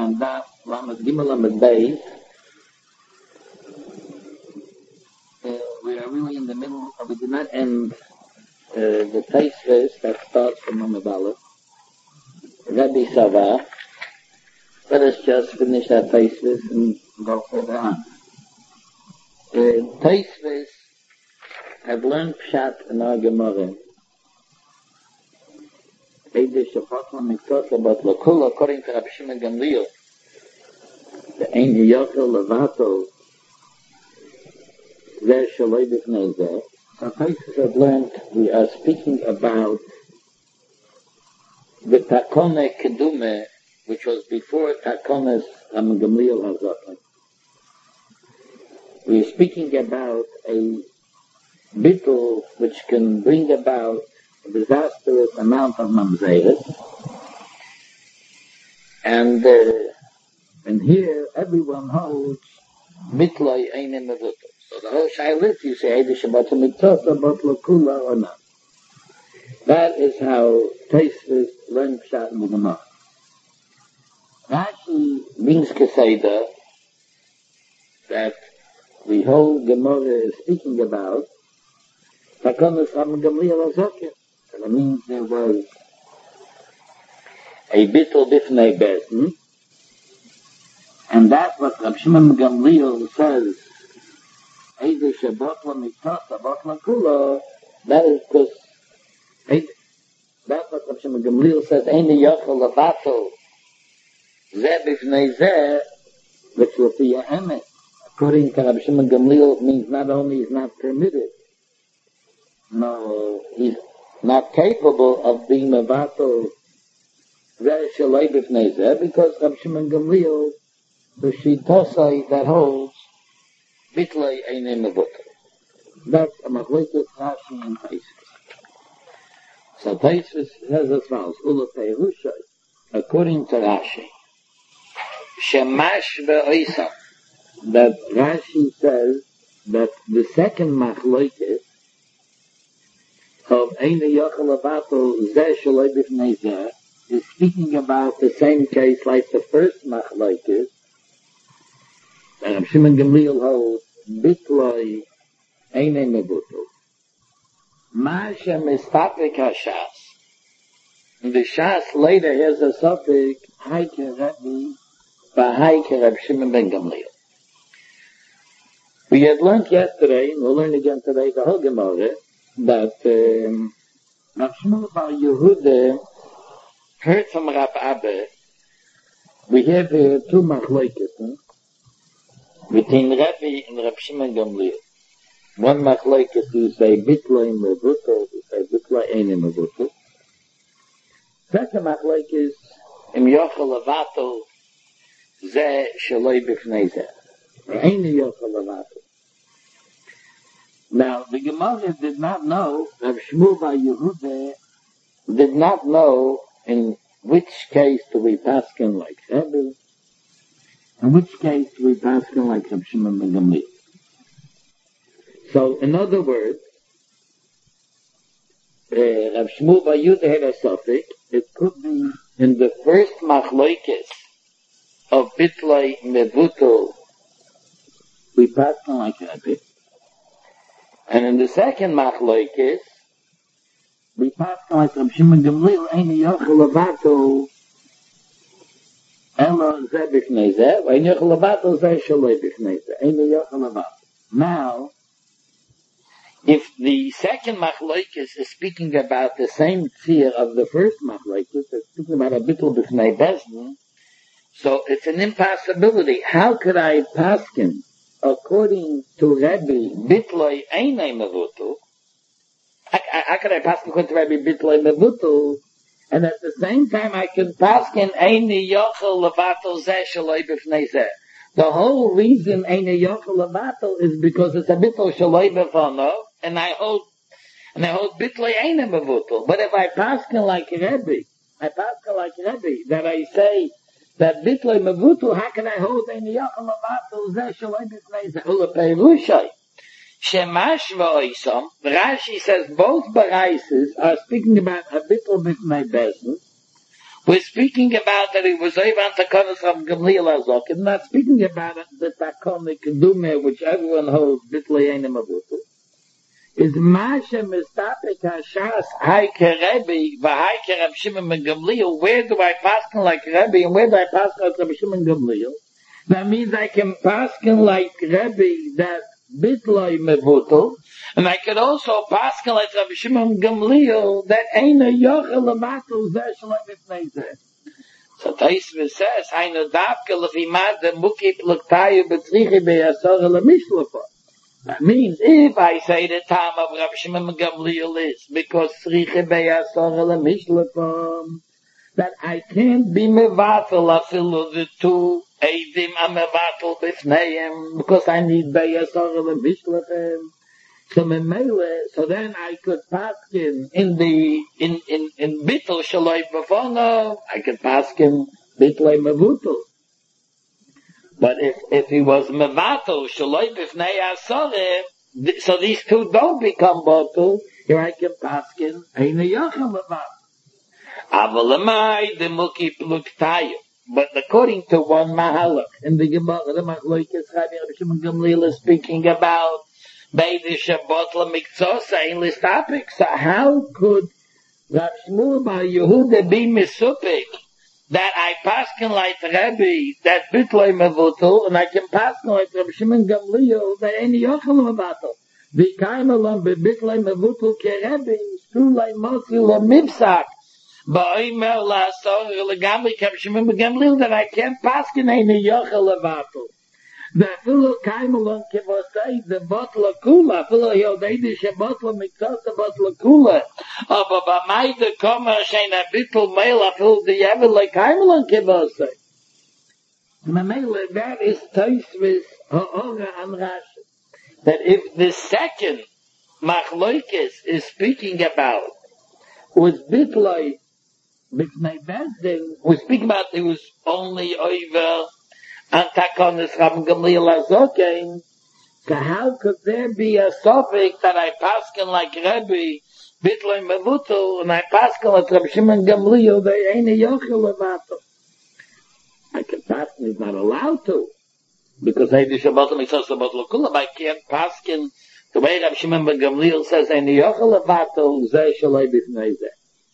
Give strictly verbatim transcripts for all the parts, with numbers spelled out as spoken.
on that Lamed Gimel Lamed Beis. Uh, we are really in the middle, of, we did not end uh, the Taisves that starts from Lamed Aleph. Rabbi Sava. Let us just finish that Taisves and go further on. Uh, Taisves have learned Pshat in our Gemara. According to Rabbi Shimon Gamliel, the Ein Yochel Levato Zeh Shaloi B'fnei Zeh. So places have learned we are speaking about the Takone Kedume, which was before Takones Rabbi Gamliel Hazaka. We are speaking about a bittul which can bring about a disastrous amount of mamzeres, and uh, and here everyone holds mitloi einim mevutos. So the whole shaylit, you say either Shabbat mitzvot or lakula or not. That is how Taisvis learn pshat in the Gemara. Rashi brings Keseda that the whole Gemara is speaking about Takonos Rabbi Gamliel Hazaka. So that means there was a bittul bifnei bezdin, and that's what Rabbi Shimon Gamliel says, Eider Shabbat L'mitzvot Shabbat L'kula. That is because that's what Rabbi Shimon Gamliel says, Ein Yochel Levato Zeh Bifnei Zeh, which will be a emet. According to Rabbi Shimon Gamliel, it means not only is not permitted, no, he's not capable of being mevato Zeh Shaloi B'fnei Zeh, because Rabbi Shimon Gamliel, the Shittosai that holds Bitlei Einim Mevuto. That's a machlokes Rashi and Taisvis. So Taisvis says as follows: Ula Peirushay, according to Rashi, Shemash Be'oisam, that Rashi says that the second machlokes of Ein Yochel Levato Zeh Shaloi B'fnei Zeh is speaking about the same case like the first machlokes that Rabbi Shimon Gamliel holds bitloi einei mevuto. Ma shem mistapik hashas. The Shas later has a suffix Haike Rebbe Bahaike Rabbi Shimon ben Gamliel. We had learned yesterday, and we'll learn again today, the whole Gemara, that um, Rav Shmuel bar Yehuda heard from Rav Abba. We have here two machlokes huh? between Rebbe and Rav Shimon Gamliel. One machlokes who say bitloi mevuto, who say bitloi einim mevuto. Second machlokes im yochel levato zeh shaloi b'fnei zeh. Einim yochel levato. Now, the Gemara did not know, Rav Shmuel bar Yehuda did not know in which case do we paskin like Rebbe, in which case do we paskin like Rav Shimon ben Gamliel. So, in other words, uh, Rav Shmuel bar Yehuda had a suffix. It could be in the first machlokes of bitloi mevuto, we paskin like Rebbe. And in the second machlokes, we pass like Rabbi Shimon Gamliel, Ein Yochel Levato Elo Zeh B'fnei Zeh, Ein Yochel Levato Zeh Shaloi B'fnei Zeh, Ein Yochel Levato. Now, if the second machlokes is speaking about the same tzir of the first machlokes, it's speaking about a bittul b'fnei bezdin, so it's an impossibility. How could I paskin according to Rebbe, bitloi einei mevuto? How could I paskin according to Rebbe, bitloi mevuto, and at the same time I can paskin eini yochel levato zeh shaloi b'fnei zeh? The whole reason eini yochel levato is because it's a bittul shaloi b'fano, and I hold, and I hold bitloi einei mevuto. But if I paskin like Rebbe, I paskin like Rebbe, that I say that bitloi mevuto, how can I hold eini yochel levato zeh shaloi b'fnei zeh? Ula peirushay. Shemash v'oisam, Rashi says both baraises are speaking about a bittul b'fnei bezdin, We're speaking about that it was Eivan Takonis Rav Gamliel Azok, and not speaking about it, the Takonik Dume, which everyone holds, Bitlei Einem Avutu, is Masha Mistapik Hashas Haike Rebbe, Vahaike Rav Shimon ben Gamliel. Where do I paskin like Rebbe, and where do I paskin like Rav Shimon ben Gamliel? That means I can paskin like Rebbe, that Bitlei Mevutu, and I could also paskin like Rav Shimon ben Gamliel, that Eina Yochel Lamatul Zeh Shalom Bifnei Zeh. So Taisva says, Hainu Davke Lefimad the Mukip Luktayu Betrichi Beyasor Lemishlofa. That means if I say the time of Rav Shimon ben Gamliel is because Tzriche Beyasor Lemishlofa, that I can't be mevatel afilu the two eidim am mevatel bifneim because I need Beyasor Lemishlofa. So memele, so then I could paskin in the in in in bittul shaloi b'fono. I could paskin bitlei mevutul. But if if he was mevatul shaloi b'fnei asore, so these two don't become botul. Here I can paskin ein yochel mevatul. Avalamai the muki pluktayu. But according to one mahalach in the Gemara, the Machlokes Rabbi Shimon Gamliel is speaking about. Beide Shabbat LaMiktzos Ein Listapik. So how could Rav Shmuel Bar Yehuda be misupik that I paskin like Rebbe that bitlei mevutul, and I can paskin like Rav Shimon Gamliel that any yochel mevatul. V'kaim alon bebitlei mevutul keRebbe shulei mosi lo mipsak. Ba'omer la'asor legamri Rav Shimon Gamliel that I can't paskin any yochel mevatul. The fellow came along to say the bottle of kula, fellow Yodeidi Shabbatla Miktas the bottle of kula. Aber bei Meide kommen schein a bittel mail a full the ever like came along to say. Mamela, that is Taisvis Ha'ora and Rashi. That if the second Machlokes is speaking about was bitloi b'fnei bezdin, was speaking about it was only over and Takonis Rav Gamliel Azokein, so how could there be a suffix that I paskin like Rebbe, bitloi mevutul, and I paskin like Rav Shimon Gamliel, they ain't a yochel levatul? I can paskin, is not allowed to, because I do Shabbat Mitzvah Shabbat L'Kulam, I can't paskin the way Rav Shimon ben Gamliel says, ain't a yochel levatul, zeh shalei b'fnei zeh.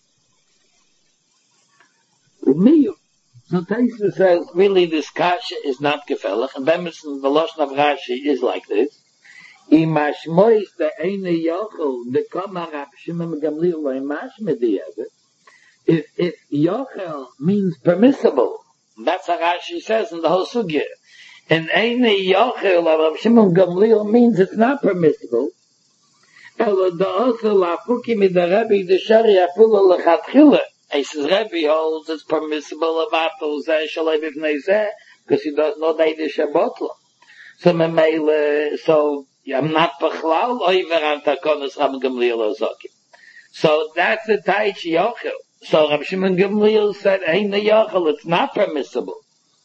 Umiyu. So Taisva says, really this kasha is not gefällig, and Bemerson, the Lashon of Rashi is like this. Imashmois the eine yochel, the kama Rav Shimon Gamliel lo'imashme di'evet. If, if yochel means permissible, that's what Rashi says in the whole sugya. And eine yochel of Rav Shimon Gamliel means it's not permissible. Elo da'osu la'fuki midarebi d'shari afulo l'chatchila. He says, Rebbe holds it's permissible about those shalei b'fnei zeh, because he does not know the Shabbatla. So, memele, so, I'm not b'chlal over an Takonis Rav Gamliel Azokim. So, that's the Taich Yochel. So, Rav Shimon Gamliel said, Ein Yochel, it's not permissible.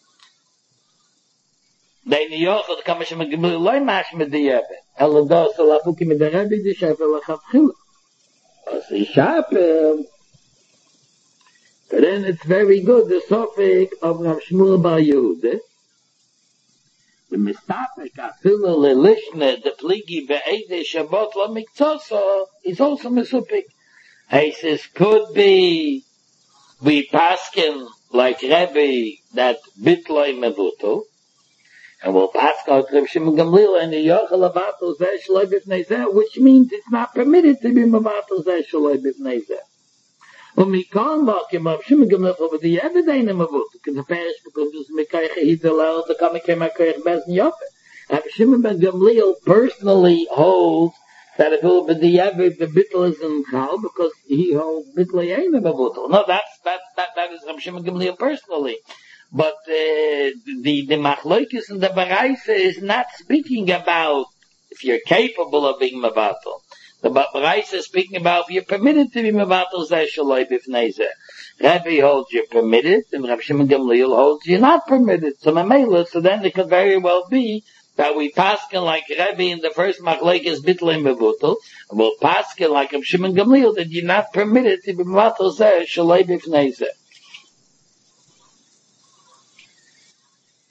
The Ein Yochel, the Kama Shimon Gamliel, loy mashme di'evet. Elo do'osu la'fuki midarebi d'shefel l'chatchila. As Yishapel, but then it's very good, the suffix of Rav Shmuel Bar Yehuda. The mistapik afilu lelishne the pligi ve'ede Shabbat LaMiktzos is also misupik. He says, could be we paskin like Rebbe that bitloi mevutu, and we'll paskin like Rav Shimon Gamliel and the yochel avatul zeh shaloi b'fnei zeh, which means it's not permitted to be mevatul zeh shaloi b'fnei zeh. Und mi kann machen, Rav Shimon Gamliel, aber die Erde deine Mavut, because the parish, because it's Mekayche Hidalel, the Kamekei Makayche Bezen Yofe. Rav Shimon ben Gamliel personally holds that if it will be the Erde, the Bittel is in Chal, because he holds Bittel Yeine Mavut. No, that's, that, that, that is Rav Shimon Gamliel personally. But, uh, the, the Machlokes and the Baraisa is not speaking about if you're capable of being Mavatal. The Baraisa is speaking about if you're permitted to be mevatel zeh shaloi b'fnei zeh. Rabbi holds you're permitted, and Rav Shimon Gamliel holds you're not permitted. So Mamela, so then it could very well be that we paskin like Rabbi in the first machlokes bitlei mevutel, and we'll paskin like Rav Shimon Gamliel that you're not permitted to be mevatel zeh shaloi b'fnei zeh.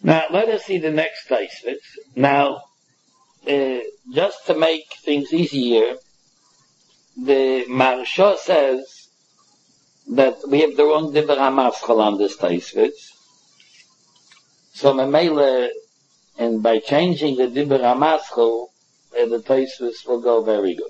Now, let us see the next Tosfos. Now, uh, just to make things easier, the Maharsha says that we have the wrong Dibur HaMaschal on this Tosfos. So, Memele, and by changing the Dibur HaMaschal, uh, the Tosfos will go very good.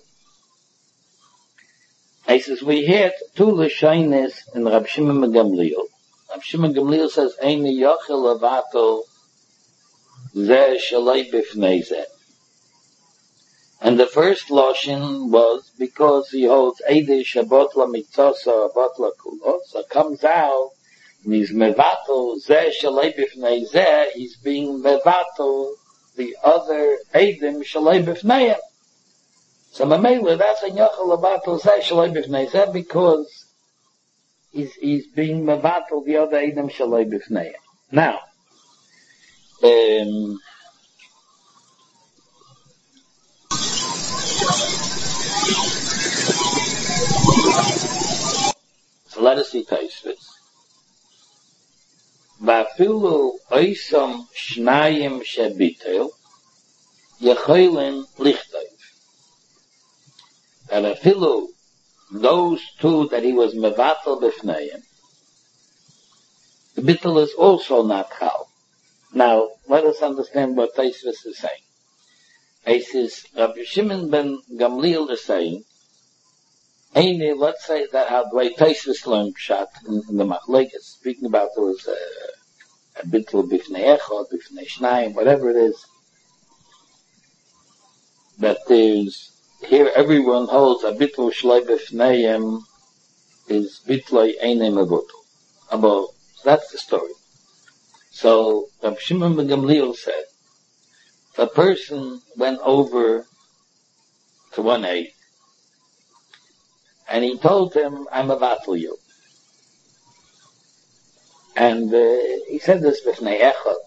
He says, we had two Lashonos in Rab Shimon ben Gamliel. Rab Shimon ben Gamliel says, Eini yochel levatel zeh shalei b'fnei zeh. And the first Lashon was because he holds Eidei Shabotla Miktosa Botla Kulo. So it comes out, and he's mevatel zeh shalei b'fnei zeh, he's being mevatel the other Eidim shalei b'fnei. So Mamela, that's a yochel levatel zeh shalei b'fnei zeh because he's, he's being mevatel the other Eidim shalei b'fnei. Now, um, so let us see Tosfos. Va'afilu oisam shnayim shebitel yecholen lichtov. And afilu those two that he was mevatel b'fneim, the bitel is also not chal. Now let us understand what Tosfos is saying. He says Rabbi Shimon ben Gamliel is saying, Eini, let's say that how the way Tosfos learned Pshat in, in the Machlokes, speaking about there was a, a bittul b'fnei echad, b'fnei shnayim, whatever it is, that there's, here everyone holds a bittul shloi b'fneim is bitloi einei mevutul. About, that's the story. So, Rabbi Shimon ben Gamliel said, if a person went over to one eight, and he told him, I'm mevatel you. And uh, he said this b'fnei echad.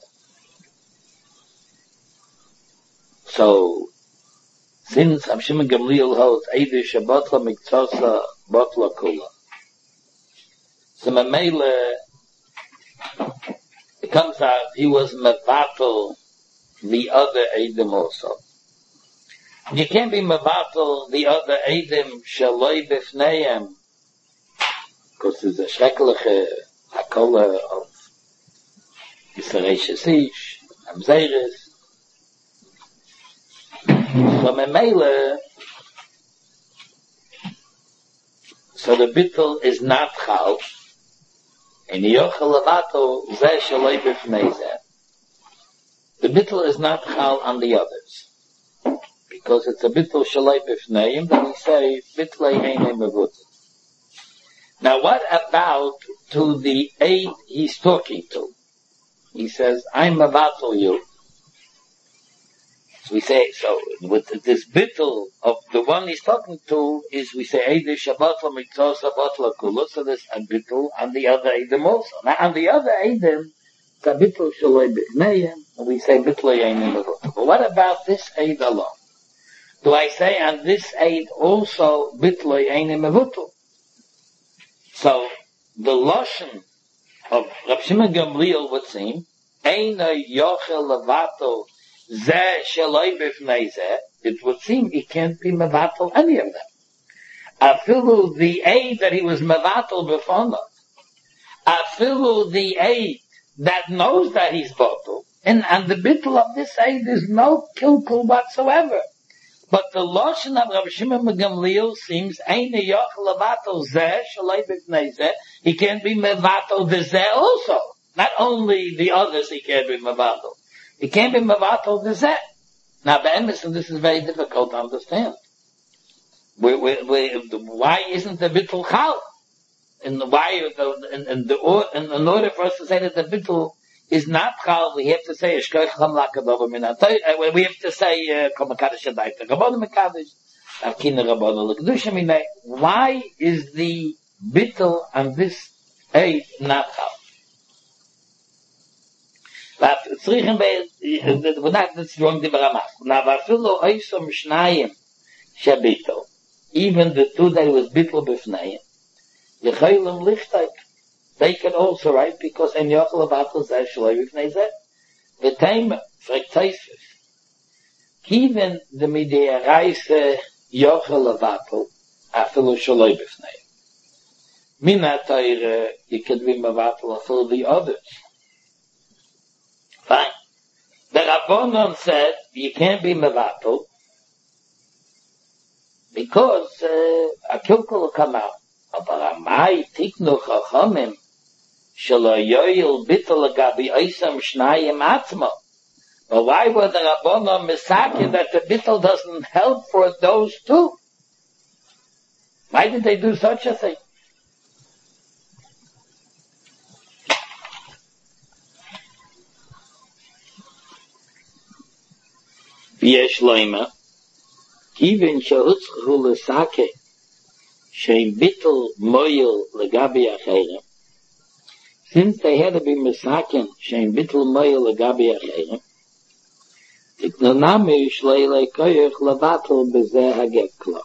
So, since Rabbi Shimon Gamliel holds Eidei Shabotla Miktosa Botla Kula, so Mamele, it comes out he was mevatel the other Eidim also. You can't be mevatel the other Eidim shaloi b'fneihem, because there's a shrekliche hakola of Yisarei Shesish, Amzeres. So Memele, so the bittul is not chal, and yochel levatel zeh shaloi b'fnei zeh. The bittul is not chal on the others. Because it's a bittul shalei b'fneim, then we say bitlei einei mevutel. Now what about to the eight he's talking to? He says, I'm mevatel you. So we say, so with this bittul of the one he's talking to is we say Eidei Shabbatla Miktosa Botla Kula, so there's a bittul on the other Eidim also. Now on the other Eidim, it's a bittul shalei b'fneim, and we say bitlei einei mevutel. But what about this Eid alone? Do I say on this aid also bitloi einei mevutel? So the lashon of Rabbi Shimon Gamliel would seem einei yochel levatel zeh shaloi b'fnei zeh. It would seem he can't be mevatel any of them. Afilu the aid that he was mevatel b'fonov, afilu the aid that knows that he's botel, and and the bittul of this aid is no kilkul whatsoever. But the lashon of Rabbi Shimon ben Gamliel seems einei yochel levatel zeh shalei b'fnei zeh. He can't be mevatel the zeh also. Not only the others he can't be mevatel. He can't be mevatel the zeh. Now, be'emes, and this is very difficult to understand. We, we, we, why isn't the bittul chal? And why? In, in, the, in, in order for us to say that the bittul is not chal, we have to say eshkoich cham lakadover minatay. We have to say kol mekadosh adayta rabbanon mekadosh avkina rabbanon l'kedusha minay. Why is the bittul on this aid not chal? But tzrichen be we're not that's wrong dibur HaMaschal. Now vafilu oisom shnayim shabitol, even the two that was bittul b'fneim yecholim lichtayk. They can also write because in yochel levatel zeh shaloi b'fnei zeh. V'teim, fragt Tosfos, kiven de midei reise yochel levatel, afilu shaloi b'fnei. Min ha'Torah, you can be mevatel afilu the others. Fine. The Rabbanon said you can't be mevatel because uh, a kilkel will come out. Aber amai tiknu chachamim shelo yoyil bittel gabi oisam shnayim atzmo. But why were the Rabbanon misakin that the bittel doesn't help for those two? Why did they do such a thing? V'yesh loima, even shehutzchu l'sake, shein bittel moyel legabi acherim, since they had to be misakin, shein bittel moyel legabi acherim, tiknonami shleile koyach levatel bezeh haget klo.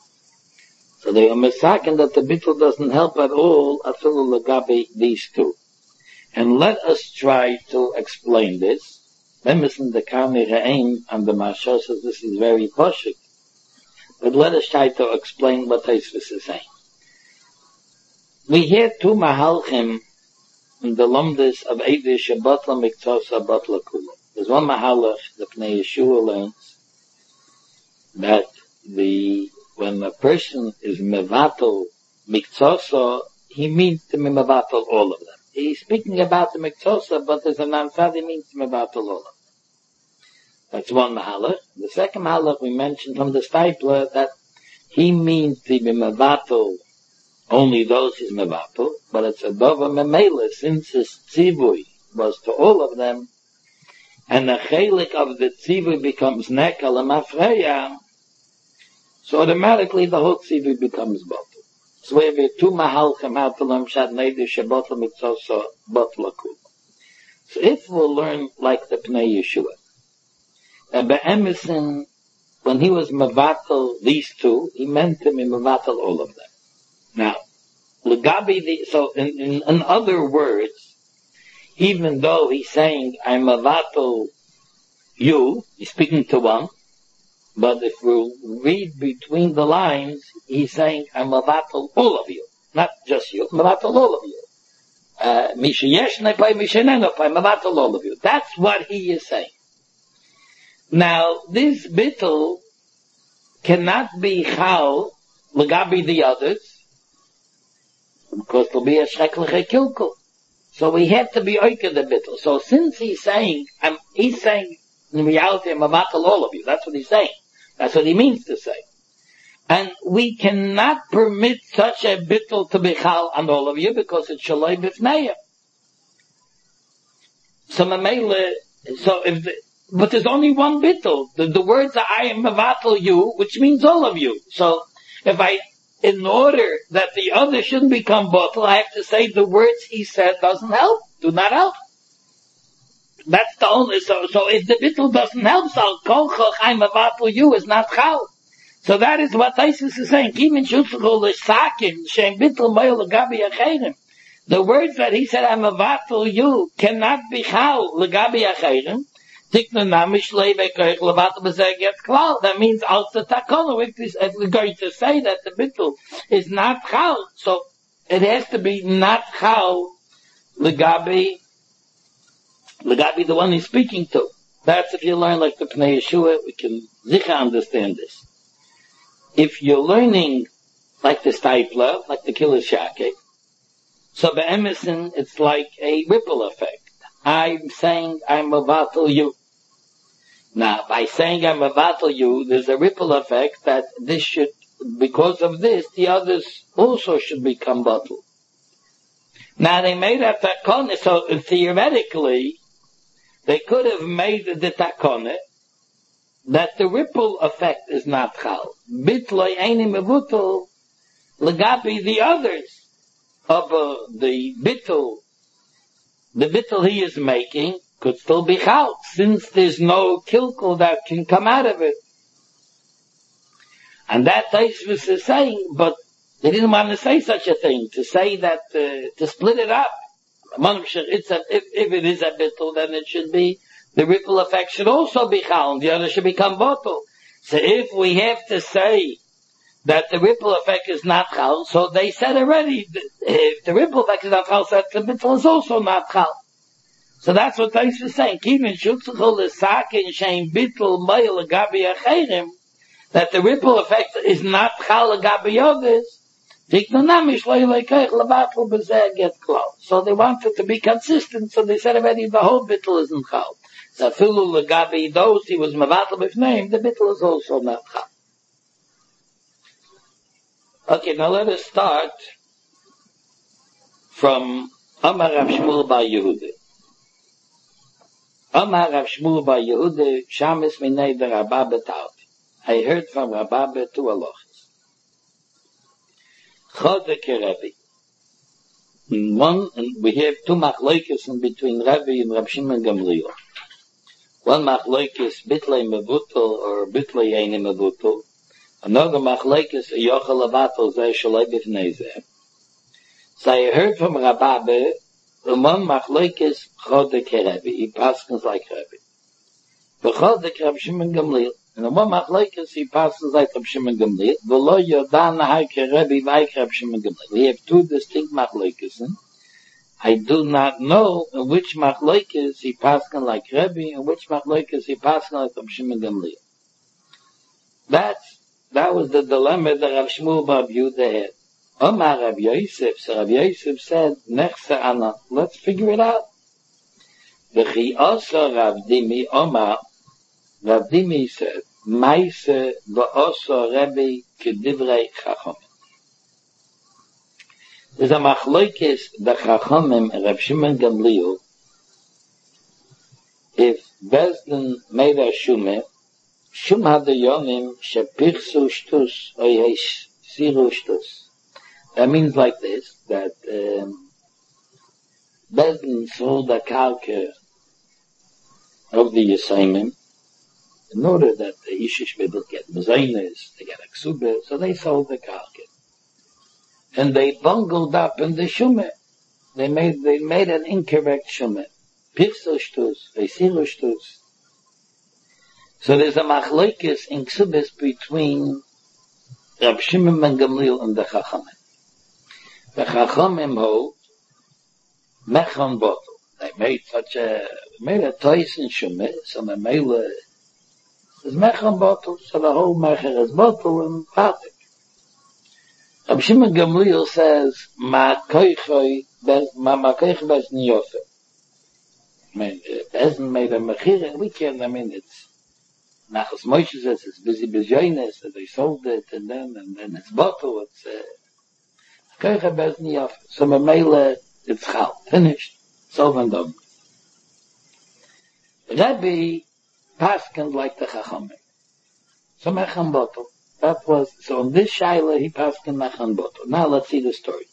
So they are misakin that the bittel doesn't help at all, afilu legabi these two. And let us try to explain this. Emerson the Kami Re'im and the Mashal says this is very poshik. But let us try to explain what Tosfos is saying. We hear two Mahalchim in the Lumdis of Eidish Shabbatla Miktosa Batla Kula. There's one Mahalach, the Pnei Yeshua learns that the when a person is Mevatel Miktosa, he means to be Mevatel all of them. He's speaking about the Miktosa, but there's an ansad, he means to be Mevatel all of them. That's one mahalach. The second mahalach we mentioned from the Stipler that he means to be mevatel only those he's mevatel, but it's a dova memela since his tzivui was to all of them, and the chelik of the tzivui becomes nekal and mafreya, so automatically the whole tzivui becomes botel. So we have two mahalchim how to learn shad neidish shabbat l'mitzvah botel akul. So if we'll learn like the Pnei Yeshua, But Emerson, when he was mevatel these two, he meant to be mevatel all of them. Now, legabi the, so in, in, in other words, even though he's saying, I'm mevatel you, he's speaking to one, but if we read between the lines, he's saying, I'm mevatel all of you. Not just you, mevatel all of you. Misha yesh nepai, misha nenopai, mevatel all of you. That's what he is saying. Now, this bittul cannot be chal legabi the others, because there'll be a shrekliche kilkul. So we have to be oike the bittul. So since he's saying, um, he's saying, in reality, I'm avatal all of you. That's what he's saying. That's what he means to say. And we cannot permit such a bittul to be chal on all of you, because it's shaloi b'fneya. So mamele, so if the, but there's only one bittul. The, the words are, I am mevatel you, which means all of you. So, if I, in order that the other shouldn't become bottle, I have to say the words he said doesn't help, do not help. That's the only, so, so if the bittul doesn't help, so kolchoch, I am mevatel you is not chal. So that is what Tosfos is saying. Even shutchul l'sakim, shem bittul moyel legabi acherim. The words that he said, I am mevatel you, cannot be chal legabi acherim. That means also takonu. If we're going to say that the bittul is not chal, so it has to be not chal legabi, legabi the one he's speaking to. That's if you learn like the Pnei Yeshua, we can zicha understand this. If you're learning like the Stipler, like the Killer Shake, so by Emerson it's like a ripple effect. I'm saying I'm mevatel you. Now, by saying I'm mevatel you, there's a ripple effect that this should, because of this, the others also should become batel. Now, they made a takone, so theoretically, they could have made the takone that the ripple effect is not chal. Bitloi eini mevutel legabi the others of uh, the bittul. The bittul he is making could still be chal, since there's no kilkul that can come out of it. And that Tosfos is saying, but they didn't want to say such a thing, to say that, uh, to split it up. If, if it is a bittul, then it should be the ripple effect should also be chal, and the other should become bottle. So if we have to say that the ripple effect is not chal, so they said already, if the ripple effect is not chal, so the bittul is also not chal. So that's what Tais is saying. Kivin shutzuchol l'sakin shein bittul mayel agabi acherim, that the ripple effect is not chal agabi others. So they wanted to be consistent, so they said already the whole bittul isn't chal. So filu l'gabi those he was mevatel b'fneim, the bittul is also not chal. Okay, now let us start from Amar Rav Shmuel bar Yehuda. Amar Rav Shmuel bar Yehuda, Shamis minei der Rabba betalti. I heard from Rabba two halachas. Chodek Rebbe. In one, and we have two machlokes in between Rebbe and Rav Shimon Gamliel. One machlokes bitlei mevutel or bitlei eine mevutel. Another machlokes yochel avatel zeh shalei b'fnei zeh. So I heard from Rabba, the one machlokes Chodek Rebbe. He passes like Rebbe. The Chodek Rav Shimon Gamliel. And the one machlokes he passes like Rav Shimon Gamliel. V'lo yodan haike Rebbe v'haike Rav Shimon Gamliel. We have two distinct machlokes. I do not know in which machlokes he passes like Rebbe and which machlokes he passes like Rav Shimon Gamliel. That's, that was the dilemma that Rav Shmuel bar Yehuda had. Omar Rav Yosef, so Rav Yosef said, Nechse Anna, let's figure it out. V'chi osa Rav Dimi Omar, Rav Dimi said, Maise v'osa Rebbe kedivrei Chachomim. There's a machlokes the Chachomim Rav Shimon Gamliel. If Bezdin made a shumeh, shum hadayonim shepirsu shtus oyesh siru shtus. That means like this, that um, Bezdin sold a kalke of the Yisayimim in order that the Yishish people get mezainis, they get a ksubah, so they sold the kalke. And they bungled up in the shumeh. They made, they made an incorrect shumeh. Pirsu shtus, siru shtus. So there's a machlokes in ksubas between Rav Shimon ben Gamliel and the Chachamim. The Chachamim hold mechon bottle. They made such a made a toys in shumeh, so they made a is mechon bottle, so the whole mecher is bottle and patik. Rav Shimon Gamliel says ma koichoi ma ma koich bes niyofe. I mean, Bezdin made a mechira. We can't. I mean, it's Nachas Moshe says it's busy bejoines that they sold it, and then and then it's bottle. It's uh, koicha bes niyofe. So memele it's chal finished. So and done. Rebbe paskened like the Chachamim. So mechan bottle. That was, so in this shaila he paskened mechan bottle. Now let's see the story.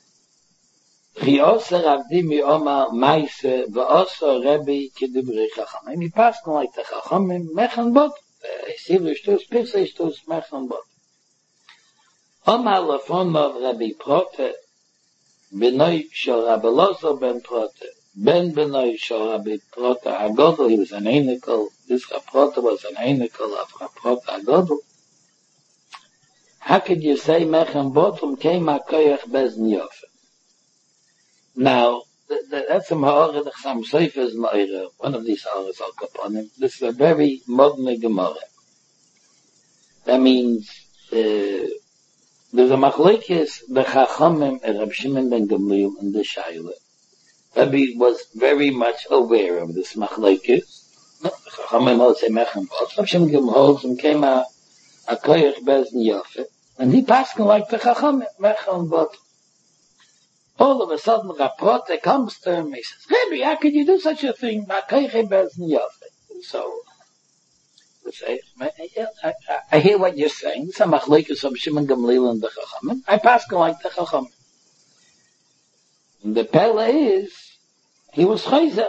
Chiosa Rav Dimi Omar Maise v'osa Rebbe kedivrei Chachamim. He paskened like the Chachamim mechan bottle. Sivu shtus, pirse shtus, mechan bottle. Omar lefon of Rebbe Prote Benoi shel Rabbi Lozo ben Prote. Ben Benoi shel Rabbi Prote Agodol, he was an Einikel. This Prote was an Einikel of Prote Agodol. How could you say Mechem Botum came a koyach bez niyofe? Now, th- th- that's a ma'orah, some seifers ma'orah, one of these ha'orahs I'll go upon him. This is a very modern Gemara. That means, uh, there's a machlokes the Chachamim and Rav Shimon ben Gamliel in the Shaila. Rabbi was very much aware of this machlokes. No, the Chachamim holds say Mechem Bot. Rav Shimon ben Gamliel holds him came a a koyach bez niyofe, and he passed like the Chachamim Mechem Bot. All of a sudden, Raprote comes to him. He says, "Rabbi, how could you do such a thing? A koyach bez niyofe." So. Say, I, I, I hear what you're saying. It's a machlokes of Shimon Gamliel and the Chachamim. I pass like the Chachamim. And the pele is, he was chayzer.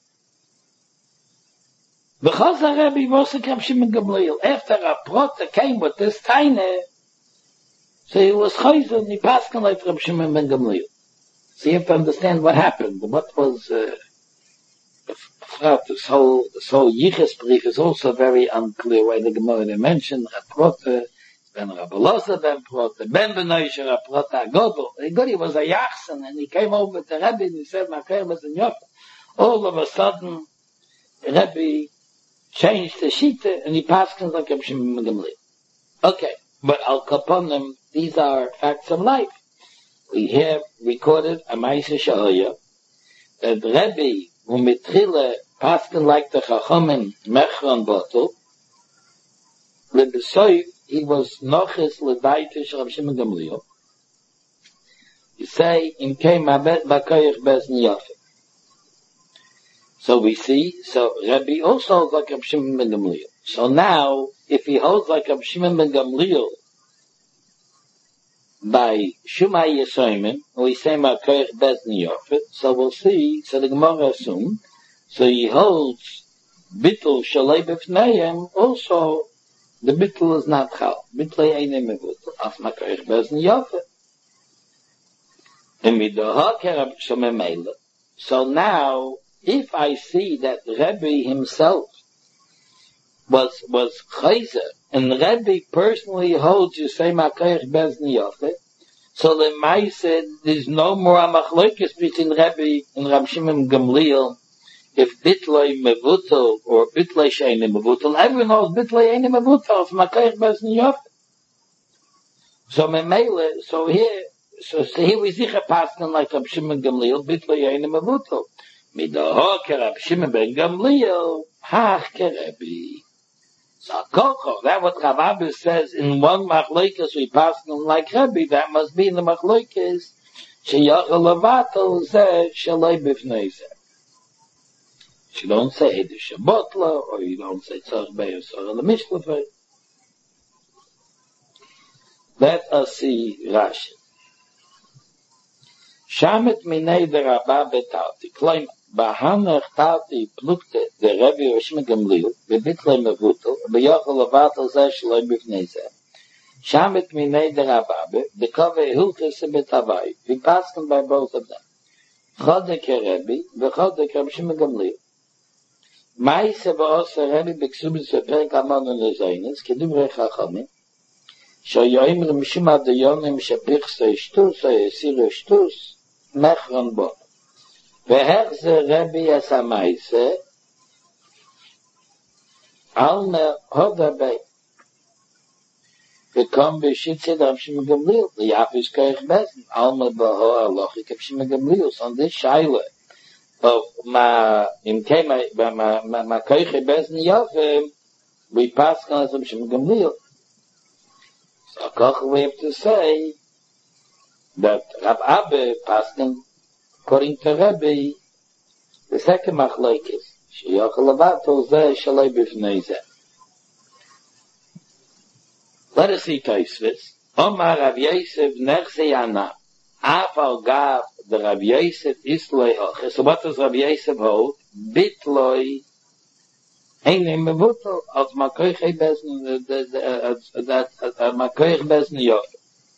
The chayzer Rebbe was a Shimon Gamliel. After a prota came with this tiny, so he was chayzer and he passed like Reb Shimon ben Gamliel. So you have to understand what happened. What was, uh, this whole, this whole Yichus brief is also very unclear why the Gemara mentioned Raprota, Ben Rabbelosa, Ben Prota, Ben Benoisha, Raprota, Gobo. The Gudi was a Yachsen, and he came over to Rebbe and he said, Macher was in Yofa. All of a sudden, Rebbe changed the Shita and he passed him like Reb Shimon ben Gamliel. Okay, but Al Kaponim, these are facts of life. We have recorded a Maisa Shahaya that Rebbe, who mitchile passed him like the Chachamim Mechron Bottle, with the Soif, he was Noches Ledaitish Reb Shimon ben Gamliel. You say, Im Kei Mabet Bakoyach Bezni Yofa. So we see, so Rebbe also holds like Reb Shimon ben Gamliel. So now, if he holds like Reb Shimon ben Gamliel by Shumai Yesoimim, we say Makoyach Bezni Yofa, so we'll see, so the Gemara assumed, so he holds Bittul Shalei B'fneihem, also the Bittul is not Chal. Bittul Einim Mevutl, Af Makoyach Bezni Yofa. And Midoha Kerab Shomem Eila. So now, if I see that Rebbe himself was, was Chayzer, and Rebbe personally holds you say Makoyach Bezni Yofa, so the Mai said there's no more Amachlokes between Rebbe and Reb Shimon Gamliel, if Bitlei Mevutel or Bitlei Sheini Mevutel, everyone knows Bitlei Sheini Mevutel of Makoyach Bezni Yofa. So Memele, so here, so, so here we see a passing like Reb Shimon Gamliel, Bitlei Sheini Mevutel. Midaho Reb Shimon ben Gamliel, Hach Kerebi. So Koko, that what Rav Abba says in one Machlokes we pass them like Rebbe, that must be in the Machlokes, Sheyachal Levatel Zeh Shalei B'fnei Zeh. You don't say Ede Shabotla, or you don't say Tzarech Be'er Sorah L'Mishlefer. Let us see Rashi. Shamet Minei de Rabba Betalti, Kloim, Bahanach Talti Plukte, de Rebbe Reb Shimon Gamliel, Bebitlei Mevutel, Beyachal Levatel Zeh Shalei B'fnei Zeh. Shamet Minei de Rabba, de Kove Hilches Betavai, we pass them by both of them. Chodek Rebbe, V'chodek Reb Shimon Gamliel. Maise Ba'osa Rebbe B'ksubis V'perek Amon U'Nezoynes, Kedivre Chachamim, Shoyoim L'mishim Adayonim Shepichse Shtus, Oyesir Shtus, Mechron Bo. V'hechze Rebbe Yasa Maise, Alme Hoda Bey. V'kom B'shitzid Reb Shimon Gamliel, L'yafis Koyach Bezen, Alme B'ho Alochik Reb Shimon Gamliel, so on this Shaila, of ma in came ma ma ma Koyach Bezen Yofa, we pass on Reb Shimon Gamliel. So Koch we have to say that Rav Abba passing according to Rebbe, the second Machlokes, Sheyachal Levatel Zeh Shalei B'fnei Zeh. Let us see Tosfos. Omar Rav Yosef Nechse Yana, Af al Gav the Rav Yosef Isloi Hoche. So what does Rav Yosef hold? Bitloi Einim Mevutel als Makoyach Bezni, that Makoyach Bezni Yofa.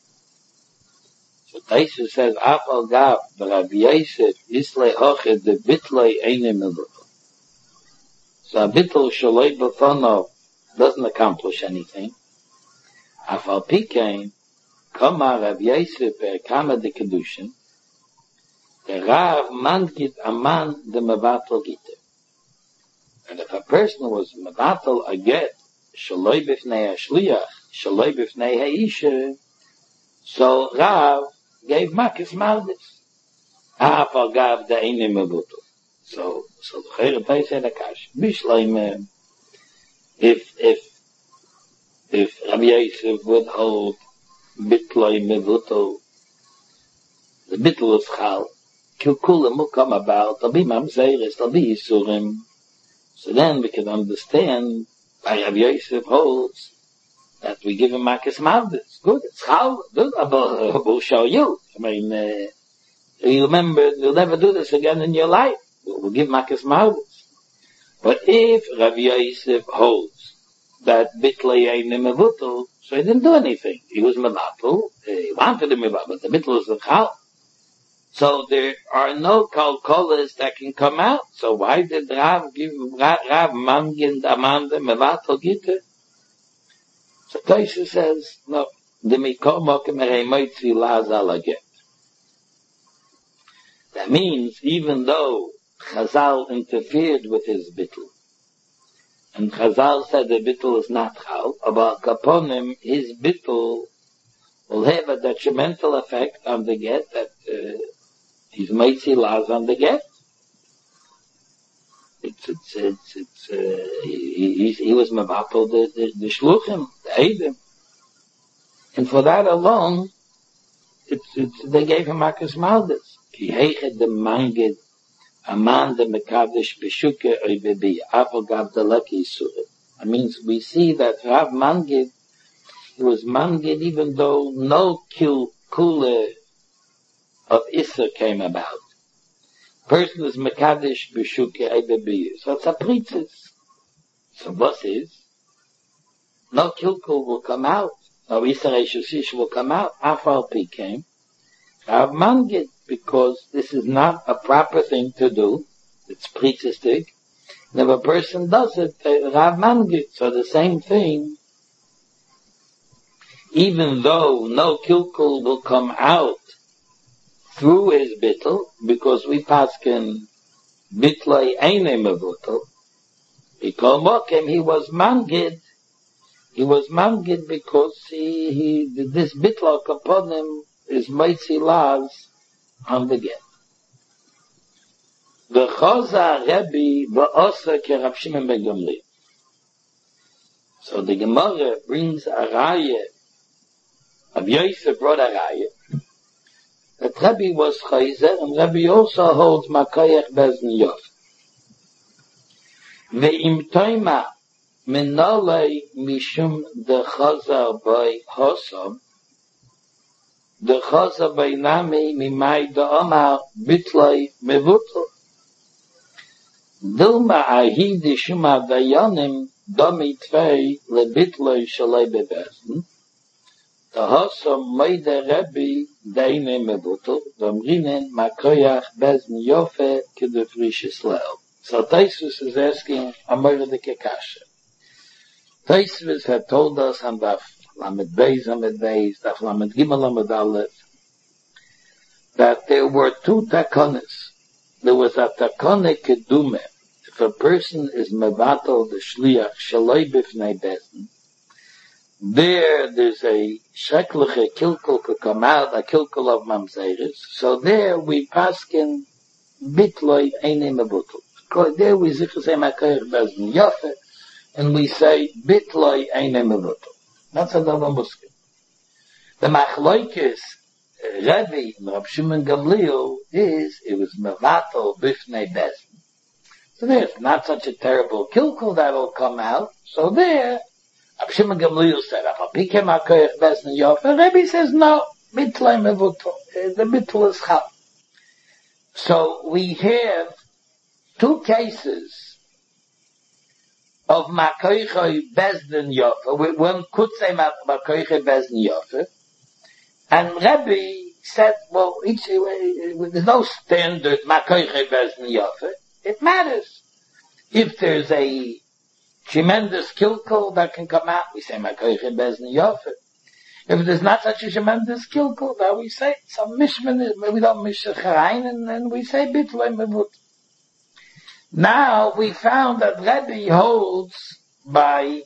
So Tosfos says, Af al Gav the Rav Yosef Isloi Hoche, the Bitloi Einim Mevutel. So a Bitl Shaloi B'fonov doesn't accomplish anything. Afal Pikein, Kama Rav Yosef per Kama de Kedushin, the Rav Mangit Aman de Mevatel Gite. And if a person was Mevatel a get, Shaloi B'fnei HaShliach, Shaloi B'fnei HaIsha, so Rav gave Makis Maldis. Afal Gav de Einim Mevutel. So, so the Chayre said Akash, Bishleim, if, if, if Rabbi Yosef would hold Bitloi Mevutel, the Bittul is Chal, Kilkulim will come about, there'll be Mamzeres, there'll be Yisurim. So then we can understand why Rabbi Yosef holds that we give him Makis Maldis. Good, it's Chal, good, but we'll show you. I mean, uh, you remember, you'll never do this again in your life. We'll give Makis Maldis. But if Rabbi Yosef holds that Bitlei Einim Mevutel, so he didn't do anything. He was Mevatel, he wanted to Mevatel, but the Bittul was the Chal. So there are no kalkolas that can come out. So why did Rav give Rav, Rav Mangin Amanda Mevatel Gita? So Taisha says, no, the Mikomokim Remoitzi Lazal again. That means even though Chazal interfered with his bittul, and Chazal said the bittul is not chal, about Kaponim, his bittul will have a detrimental effect on the get that uh, his Meitzi Laz on the get. It's, it's, it's, it's, uh, he, he, he was Mevatel the, the, the Shluchim, the Eidim. And for that alone, it's, it's, they gave him Makas Maldas. Ki heichet de mangid, aman de mekadesh beshuke oi bebi, afal gav de leki surah. That means we see that Rav Mangid, he was Mangid even though no kil kule of Issa came about. Person is mekadesh beshuke oi bebi. So it's a pritzis. So what is? No kilkul will come out. No Issa Reishusish will come out. Afal Pi came. Rav Mangid, because this is not a proper thing to do. It's pritzistic. And if a person does it, Rav Mangid. So the same thing, even though no kilkul will come out through his bittul, because we paskin bitlay eine mevutel, because Mokem, he was Mangid. He was Mangid because he, he this bittul upon him is Meitzi Laz on the get. The Chaza Rebbe va'osa ke Rav Shimon ben Gamliel. So the Gemara brings a raya. Rav Yosef brought a raya. That Rebbe was Chayzer, and Rebbe also holds Makayach Bezdin Yof. Ve'im toima minolei mishum de Chaza by Hosam, the Chaza by Nami mimai da Omar bitlai mevutel. Dilma ahi di shuma dayanim domi tvei le bitlai shalai bebezdin. The Hosam made the Rebbe daine mevutel, domrinen makoyach bezdin yofe kede frishes leo. So Taisus is asking Amor de Kekasha. Taisus had told us on the Lamed Beis, Lamed Beis, Daf Lamed Gimel, Lamed Aleph, that there were two takonis. There was a takone kedume. If a person is mevatel the shliach shaloi b'fnei bezdin, there, there's a shrekliche kilkul could come out, a kilkul of mamzeres. So there we paskin bitloi eine mevutel. There we say makayach bezdin yofe, and we say bitloi eine mevutel. That's another muslim. The machloikis Rebbe and Rav Shimon Gamliel is, it was mevatel b'fnei bezdin. So there's not such a terrible kilkul that'll come out. So there, Rav Shimon Gamliel said, "Afal pi kem hakoyach bezdin yofe." Rebbe says, "No, bitloi mevutel. The bittul is chal." So we have two cases of makoyach bezdin yofe. One could say makoyach bezdin yofe. And Rebbe said, well, each, there's no standard makoyche bezdin yofe. It matters. If there's a tremendous kilkul that can come out, we say makoyche bezdin yofe. If there's not such a tremendous kilkul, then we say some mishman, we don't mish charein, and then we say bitloi mevut. Now we found that Rebbe holds by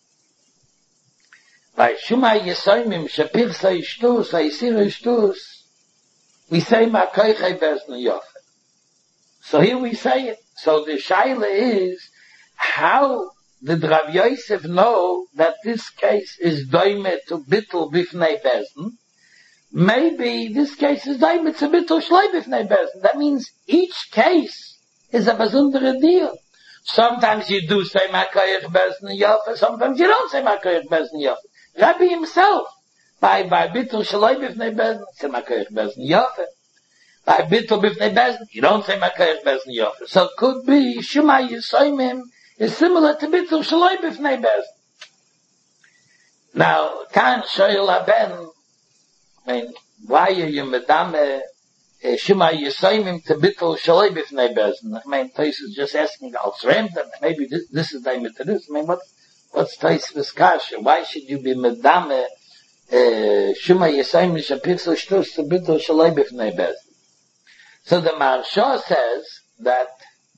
By Shumai Yesoimim, Shapirsa Ishtus, Aisir Ishtus, we say Makoyche Bezdin Yofe. So here we say it. So the Shaila is, how did Rav Yosef know that this case is doime to bittul bifnei bezdin? Maybe this case is doime to bittul shloi bifnei bezdin. That means each case is a besondere deal. Sometimes you do say Makoyche Bezdin Yofe, sometimes you don't say Makoyche Bezdin Yofe. Rabbi himself, by, by Bittul Shaloi B'fnei Bezdin, say Makoyach Bezdin Yofe. By Bittul B'fnei Bezdin, you don't say Makoyach Bezdin Yofe. So it could be, Shumai Yisoimim is similar to Bittul Shaloi B'fnei Bezdin. Now, Kan Shoyel Haben, I mean, why are you medame Shema Yisayimim to bittul shalei b'fnei bezdin. I mean, Tais is just asking als random. Maybe this, this is daimit to this. I mean, what, what's Tais Vizkasha? Why should you be medame Shema Yisayimim shapirso shtus to bittul shalei b'fnei bezdin? So the Maharsha says that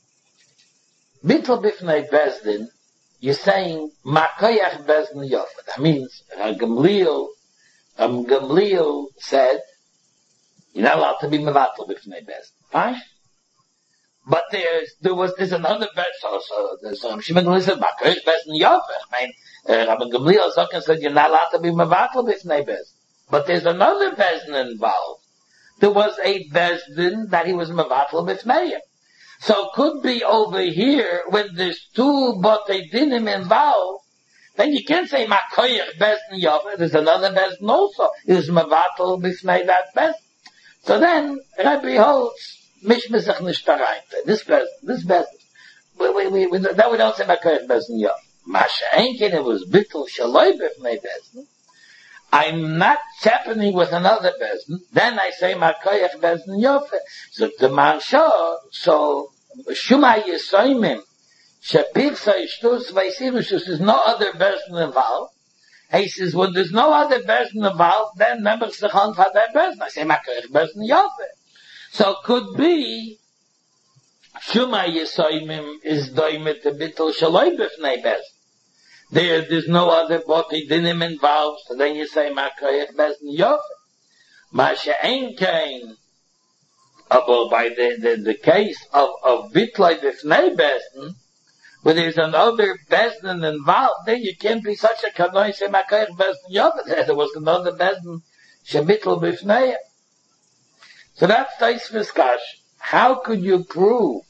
bittul b'fnei bezdin, you're saying makoyach bezdin yofa. That means uh, Gamliel, um, Gamliel said, you're not allowed to be mevatel b'fnei bezdin. Fine? But there's, there was, there's another bezdin, so, so, there's, um, Shimon Gamliel said, makoyach bezdin yofa. I mean, uh, Rabbi Gamliel Zokan said, you're not allowed to be mevatel b'fnei bezdin. But there's another bezdin involved. There was a bezdin that he was mevatel b'fnei. So could be over here, when there's two botei dinim involved, then you can't say makoyach bezdin yofa. There's another bezdin also. He was mevatel b'fnei that bezdin. So then, Rabbi holds, mishmizach nishtarayin. This bezdin, this bezdin. We, we, we, we, that we don't say makoyach bezdin yofa. Masha enkin, it was bittul shaloi b'fnei bezdin. I'm not happening with another bezdin. Then I say makoyach bezdin yofe. So the Maharsha, so Shema Yisayimim shapirsa ishtus v'yisirus. There's no other bezdin involved. He says, when there's no other bezdin involved, then members the chant had that bezdin. I say makoyach bezdin yofe. So could be Shema Yisayimim is doimet a bittul shaloi b'fnei bezdin. There, there's no other botei dinim involved, so then you say makoyach bezdin yofe. Masha ein kain, about by the, the, the case of, of bitlai b'fnei bezdin, where there's another bezdin involved, then you can't be such a kanoi, say makoyach bezdin yofe. There was another bezdin, shebitl b'fnei. So that's Tais Vizkash. How could you prove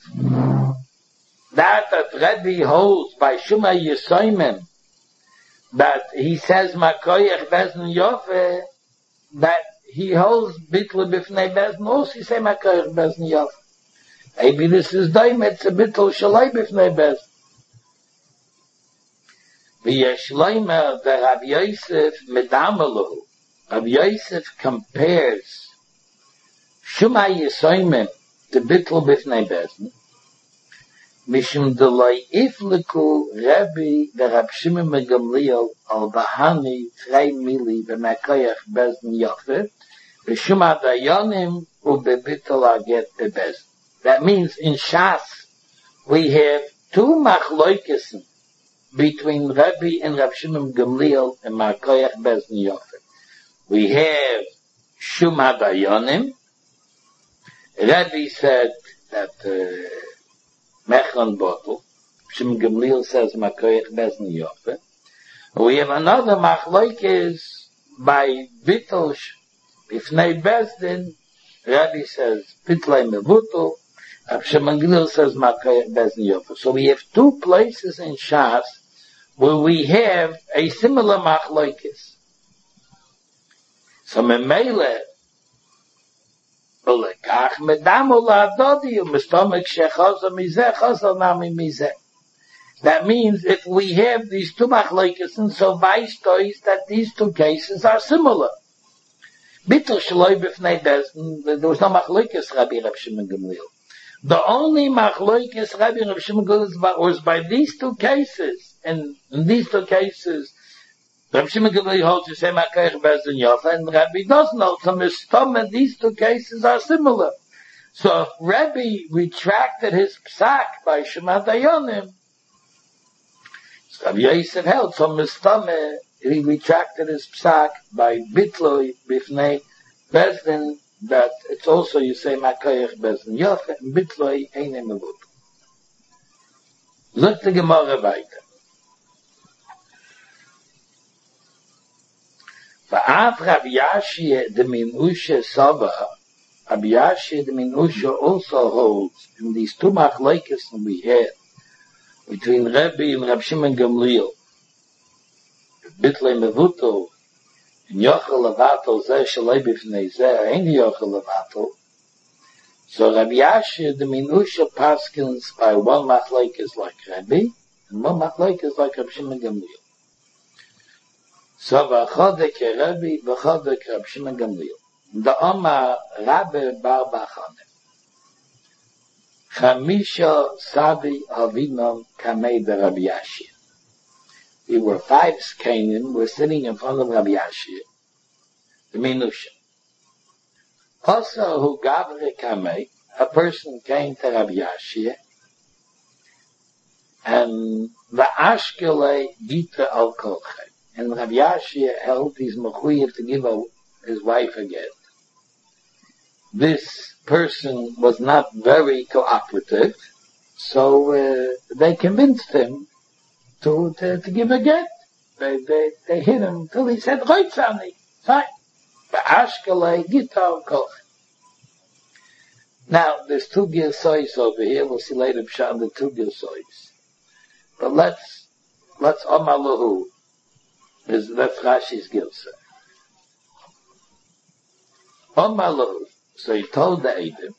that that Rebbe holds by Shema Yisayimim, that he says makoyach bezdin yofe, that he holds bittul b'fnei bezdin also, he say makoyach bezdin yofe. Maybe this is daimit, it's a bittul shalei b'fnei bezdin. V'yesh loimer the Rav Yosef medamalu. Rav Yosef compares Shema Yisayimim to bittul b'fnei bezdin, Mishum delay ifliku Rabbi the Rab Shimon ben Gamliel al bahani trei mili b'makoyach bezdin yofe v'shum adayonim u'bebitol aget bebezdin. That means in Shas we have two machloikesim between Rabbi and Rab Shimon ben Gamliel and makoyach bezdin yofe. We have shum adayonim. Rabbi said that uh, Mechon bottle. Shimon Gamliel says makoyach bezdin yofe. We have another machlokes by bittul b'fnei bezdin. Rabbi says bitlei mevutul. Shimon Gamliel says makoyach bezdin yofe. So we have two places in Shas where we have a similar machlokes. So memele that means if we have these two machlokes, and so vaistois that these two cases are similar. Bittul shaloi b'fnei bezdin, there was no machlokes Rabbi Rab Shimon Gamliel. The only machlokes Rabbi Rab Shimon Gamliel was by these two cases, and in these two cases Rabbi Shimon Gamliel holds to say makoyach bezdin yofe, and Rabbi doesn't hold to mistom, these two cases are similar. So if Rabbi retracted his psak by Shema Dayonim, so Rabbi Yosef held to mistom, he retracted his psak by bitloi b'fnei bezdin, that it's also you say makoyach bezdin yofe, and bitloi einem mevut. Look the Gemara weiter. Va'at Rav Yashia the Minusha Saba, Rav Yashia the Minusha also holds in these two machlokes that we had between Rabbi and Rab Shimon Gamliel, bitlei mevuto, and yochel levato zeh shalei b'fnei zeh, ain't yochel levato. So Rav Yashia the Minusha paskins by one machlokes like Rabbi, and one machlokes like Rab Shimon Gamliel. So v'chodek Rabbi, v'chodek Rab Shimon Gamliel. the Omar Rabbi Bar Bachane. Chamisha Sabi Avinom Kamei de Rabbi Yashir. We were five Canaan, were sitting in front of Rabbi Yashir, the Minusha. Also, who Gavre Kamei, a person came to Rabbi Yashir, and the Ashkele Gita al Kolche. And Rabbi Yashir held his mechuyev to give a, his wife a get. This person was not very cooperative, so uh, they convinced him to, to to give a get. They they they hit him till he said Reitzani. Fine. The Ashkele Gita al Kolche. Now there's two Girsois over here. We'll see later Pshat the two Girsois. But let's, let's Omaluhu, is that's Rashi's Gilsa. Omaluhu, so he told the Eidim,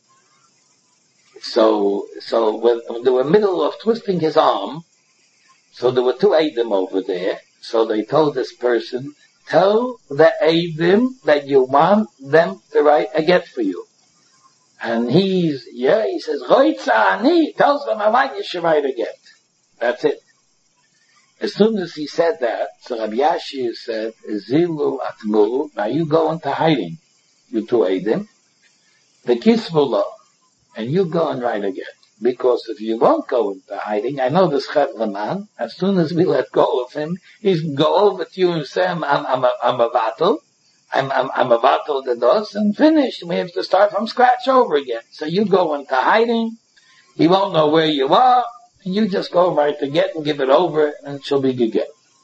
so, so when, when they were in the middle of twisting his arm, so there were two Eidim over there, so they told this person, tell the Eidim that you want them to write a get for you. And he's, yeah, he says, Roitzani, tells them I want you to write a get. That's it. As soon as he said that, so Rabbi Yashir said, Zilu atmuru, now you go into hiding, you two Eidim, the kisvula, and you go and write again. Because if you won't go into hiding, I know this Chevra man, as soon as we let go of him, he's going to go over to you and say, I'm, I'm, I'm a, I'm a vatal, I'm, I'm, I'm a vatal the dos, and finish. We have to start from scratch over again. So you go into hiding, he won't know where you are, and you just go right to get and give it over, and it shall be good.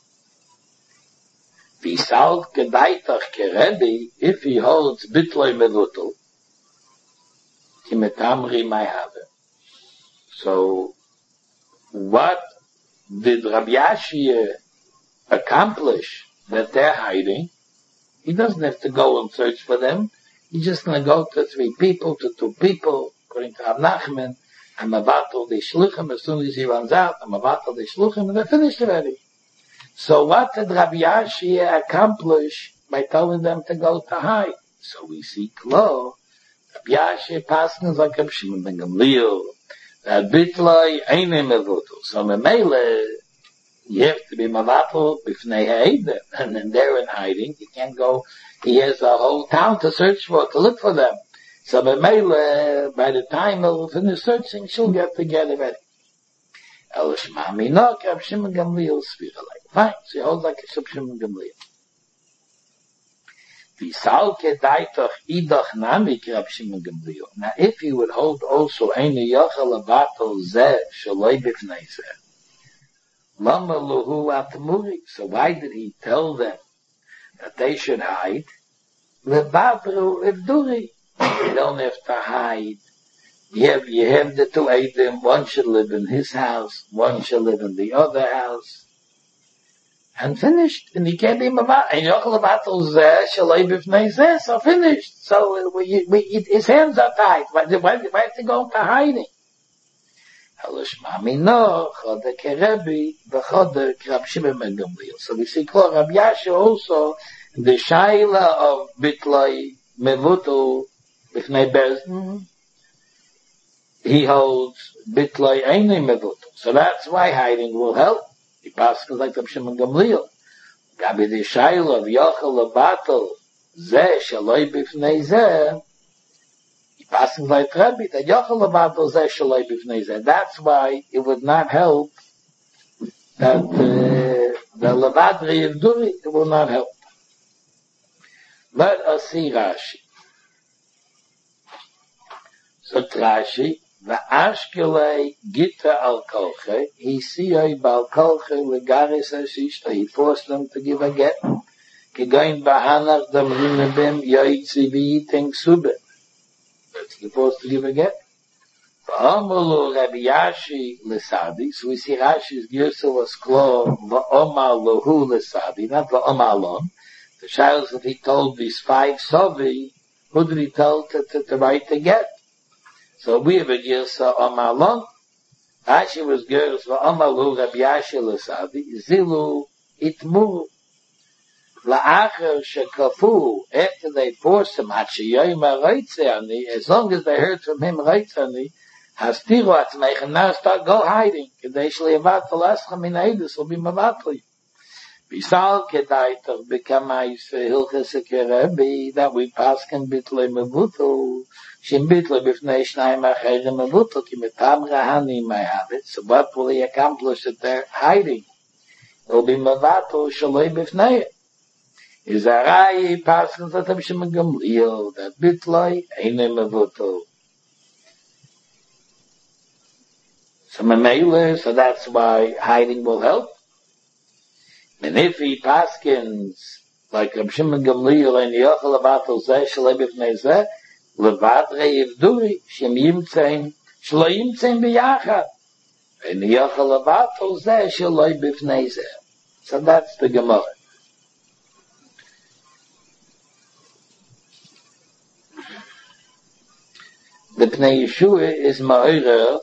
Visal gedaitach keredi, if he holds bitloi mevutel, kimetamri mayhave. So, what did Rabbi Yashir accomplish that they're hiding? He doesn't have to go and search for them. He's just going to go to three people, to two people, according to Rav Nachman. I'm about to the shluchim, as soon as he runs out, I'm about to the shluchim, and they're finished already. So what did Rabbi Yashir accomplish by telling them to go to hide? So we see Klo, Rabbi Yashir passes like Rabbi Shimon ben Gamliel, that bitloi einim mevutel. So memele, you have to be mavatul b'fnei ha'edim, and then they're in hiding. You can't go, he has a whole town to search for, to look for them. So memele, by the time he'll finish searching, she'll get together ready. Elishma minok, Rabbi Shimon Gamliel svira like. Fine, so he holds like a Rabbi Shimon Gamliel. Visalke daitoch idoch namik Rabbi Shimon Gamliel. Now, if he would hold also eine yochel abatel zeh shaloi b'fnei zeh, lama luhu atmuri. So why did he tell them that they should hide? Lebadru evduri. You don't have to hide. You have, you have the two Eidim, one should live in his house, one should live in the other house. And finished. And he can't be mavat. And yochel abatel zeh shaloi b'fnei zeh, so finished. So we, we, his hands are tied. Why, why, why have to go into hiding? So we see called Rabbi Yashir also, the Shaila of Bitlai Mevutu, B'fnei Bezdin, he holds Bitlai Eini Mevutu. So that's why hiding will help. He passes like Rabbi Shimon Gamliel. Gabi the Shaila of Yochel Abatel, Zeh Shaloi B'fnei Zeh, passing like Rabbi, that Yochel Abatel Zeh Shaloi B'fnei Zeh. That's why it would not help that uh, the Levadri of Duri, it will not help. Let us see Rashi. So Rashi, the Ashkelei Gita al Kolche, he siyoi bal Kolche legaris hashishta, he forced them to give a get. Kegoin bahanach dam rinabim yoitzi v'yiting subim. That's supposed to give a get. V'omalu Rabbi Yashi l'sadi, so we see Rashi's Girsel was klo v'omaluhu l'sadi, not v'omalon. The child that he told these five Sovi, who did he tell to, to, to write the get? So we have a Girsel omalon. Rashi was Girsel v'omalu Rabbi Yashi l'sadi, zilu itmuru. la'acher shekafu, after they forced him, ha'shiyayim ha'reitzani, as long as they heard from him reitzani, hastiru atzmeichem, now start, go hiding, kedei shle'avatal eschem in eidus, will be mavatli. Bisal kedai toch bekamais hilches kerebi, that we pasken bitle mevutel, shim bitle bifnei shnayim acherim mevutel, ki metam rahani mayavit, so what will he accomplish that they're hiding? It will be mevatel shaloi bifnei. Is a rai pasken zatem shem gamliel, that bitloi eine mevutel. So memele, so that's why hiding will help. And if he paskins, like Reb Shimon Gamliel, and Yochel Abatel Zeh, Shalei B'fnei Zeh, Levadre Yivduri, Shem Yimtzein, Shlo Yimtzein B'yachad, and Yochel Abatel Zeh, Shalei B'fnei Zeh. So that's the Gemara. The Pnei Yeshua is Ma'ira,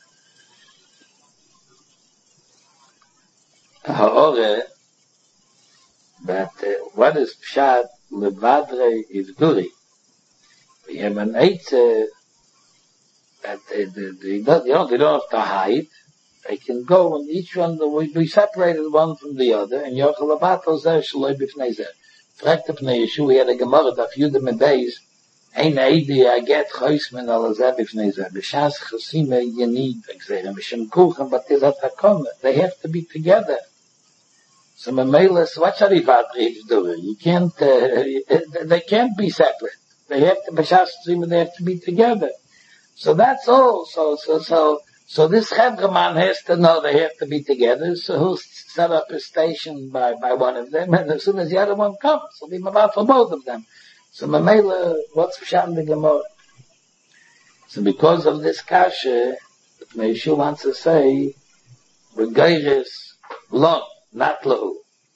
Ha'oreh, that uh, what is pshat levadre ivduri? We have an eight uh, that they, they, they, don't, you know, they don't have to hide. They can go and each one we, we separated one from the other. And yochel abato zeh shaloi b'fnei zeh. Fragt the Pnei Yeshua, we had a gemara daf Yudam and Beis. Ein eidi aget choismen al zeh b'fnei zeh. B'shas chosime yenid exerim b'shem kuchen, but there's a takom. They have to be together. So Memelis, what shall he do? You can't, uh, they can't be separate. They have to, they have to be together. So that's all. So, so, so, so this Chevraman has to know they have to be together. So he'll set up a station by, by one of them. And as soon as the other one comes, he'll be about for both of them. So Memela, what's Pshat in the Gemara? So because of this kasha, the Pnei Yeshua wants to say, Regairis long. Not lahu.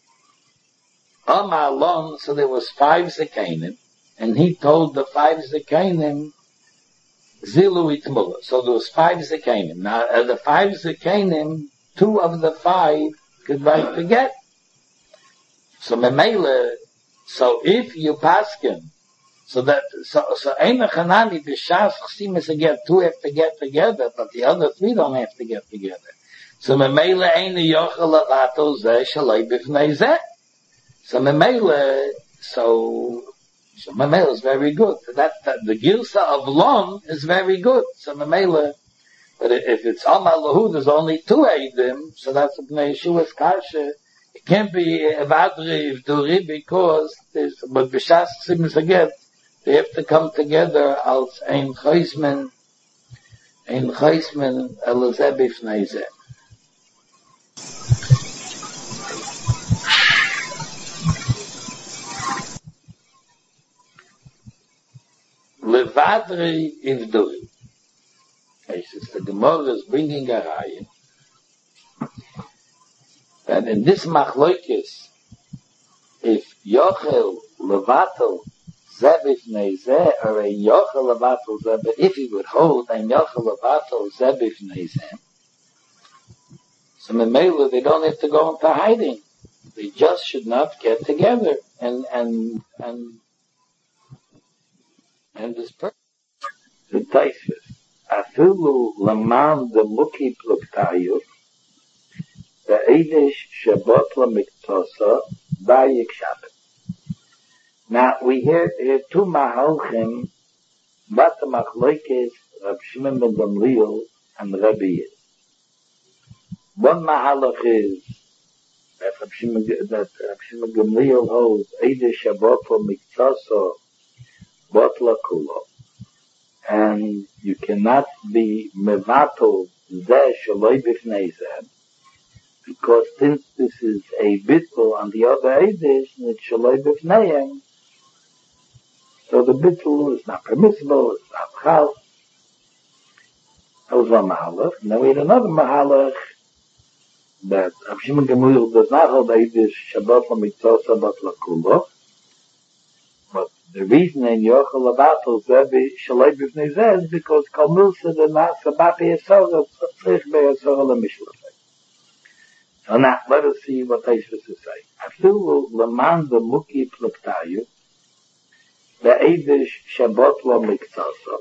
Amar lon, so there was five zekanim, and he told the five zekanim, zilu itmula. So there was five zekanim. Now, uh, the five zekanim, two of the five could write to get. So memela, so if you paskin, so that, so, so eina chanani, b'shas chsimis again, two have to get together, but the other three don't have to get together. So memele eine yochel avato zeh shalei b'fnei zeh. So memele, so so memele is very good. That, that the gilsa of lon is very good. So memele, but if it's amal lahu, there's only two eidim. So that's the Pnei Yeshua's kasha. It can't be avadri v'duri because there's but b'shas simus again. They have to come together als ein chaismen, ein chaismen elazeh b'fnei zeh. Levadri ivduri. Okay, since the Gemara is bringing a raya, that in this machloikis, if yochel levatel zeh b'fnei zeh, or a yochel levatel zeh, but if he would hold a yochel levatel zeh b'fnei zeh, so memela they don't have to go into hiding. They just should not get together and and and and this person. The Taisvis, afilu laman the muki pluktayu, the eidish shabbat lamiktosa bayik shabbat. Now we hear here two mahalchim, but the machloikes Rab Shimon ben Gamliel and Rabbi Yid. One mahalach is that Rab Shimon, that Rab Shimon Gamliel holds eidish shabbat lamiktosa botla kula. And you cannot be mevato zeh shaloi b'fnei zeh, because since this is a bittul on the other eidish, and it's shaloi b'fneihem, so the bittul is not permissible, it's not chal. That was one mahalach. And then we had another mahalach that Rab Shimon Gamliel does not hold eidish shabbat l'miktosa botla kula. The reason in Yochel Abatel Zeh Shalei B'fnei Zeh is because Kol Milsa the Nasa Bapi Yisrael Tzrich Be'Yisrael HaMishlach. So now, let us see what Taisvis is saying. אפילו למען דמוקי פלקטאיו, באידש שבot לו מקצוסו.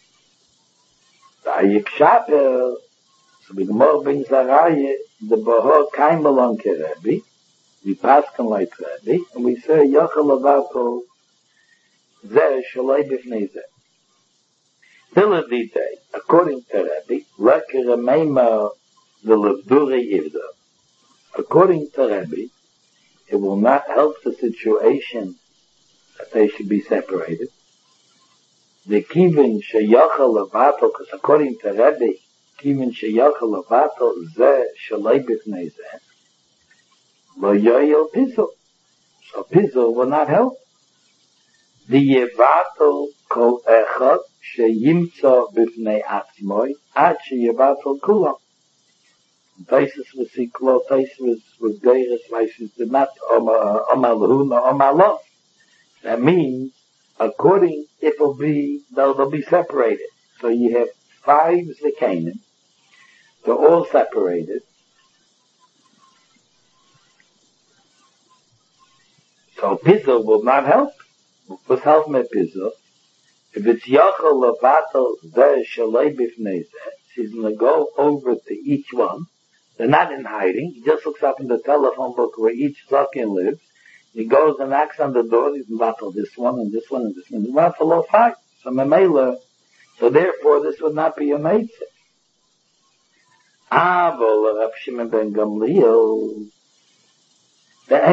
והיקשפר, so bigmor ben Zaraye, the Bohor Kaimelon Kerebi, we pass can like Rebbe, and we say, Yochel Lavato, Zeh Shalai Bifnei Zeh. Diladite, according to Rebbe, Leker Remeima, the Levdure Ivda. According to Rebbe, it will not help the situation that they should be separated. The Kivin Sheyochel Lavato, because according to Rebbe, Kivin Sheyochel Lavato, Zeh Shalai Bifnei Zeh, Lo Yoyel Pizzle. So Pizzle will not help. The Yevato Kol Echot Sheyimtzo Bifnei Atzmoi Ad Sheyevato Kulam. Taisus was Siklo, Taisus was, was Geiris, Taisus did not Omalu, no Omalo. That means, according, it will be, they'll, they'll be separated. So you have five Zekanim. They're all separated. So Pizzle will not help. What's help me Pizzle? If it's Yochel Levato Zeh Shalei Bifnei Zeh, she's going to go over to each one. They're not in hiding. He just looks up in the telephone book where each Zakin lives. He goes and knocks on the door. He's Mevatel this one and this one and this one. He's Mevatel all five. So Memela. So therefore, this would not be a Meitzah. Avol Rav Shimon ben Gamliel. But